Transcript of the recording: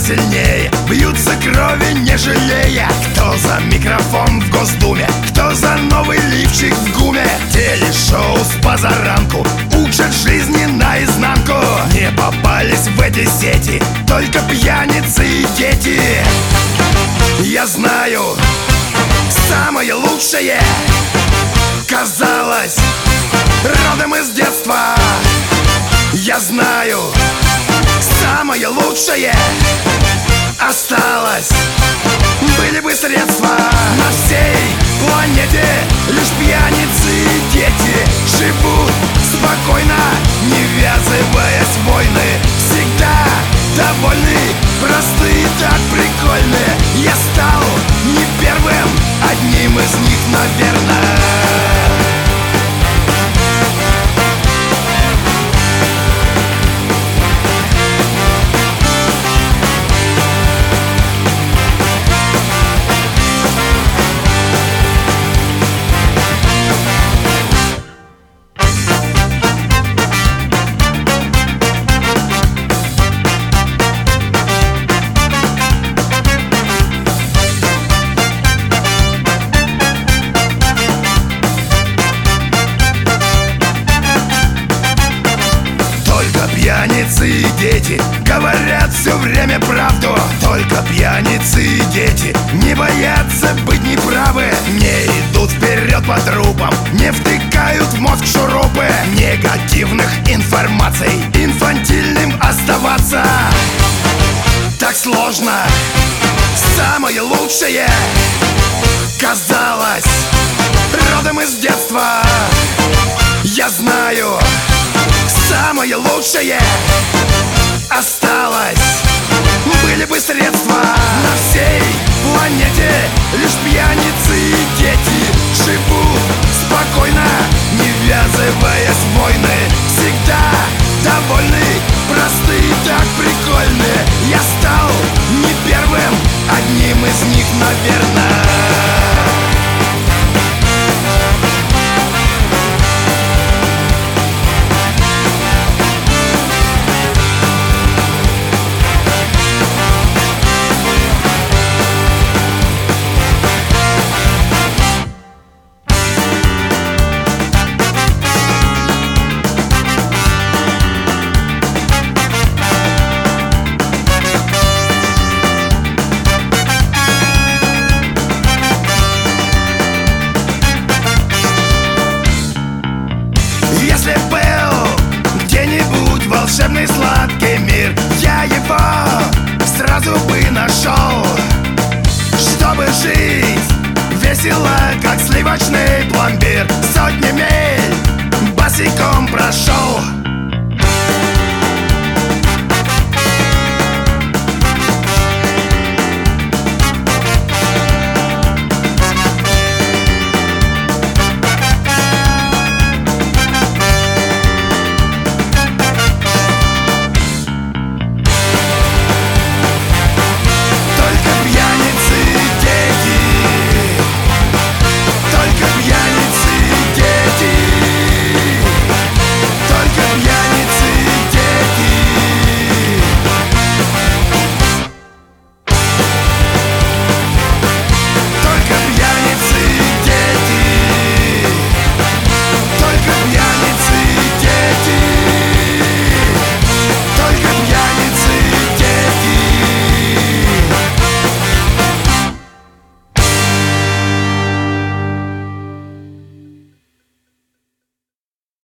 сильнее, бьются крови не жалея. Кто за микрофон в Госдуме, кто за новый лифчик в ГУМе. Телешоу с позаранку учат жизни наизнанку. Не попались в эти сети только пьяницы и дети. Я знаю, самое лучшее казалось родом из детства. Я знаю, самое лучшее осталось. Были бы средства на всей планете, лишь пьяницы и дети живут спокойно, не ввязываясь в войны. Всегда довольны, простые, так прикольны. Я стал не первым, одним из них, наверное. Пьяницы и дети говорят все время правду. Только пьяницы и дети не боятся быть неправы. Не идут вперед по трупам, не втыкают в мозг шурупы. Негативных информаций инфантильным оставаться так сложно. Самое лучшее казалось родом из детства. Я знаю, самое лучшее осталось. Были бы средства на всей планете, лишь пьяницы и дети живут спокойно, не ввязываясь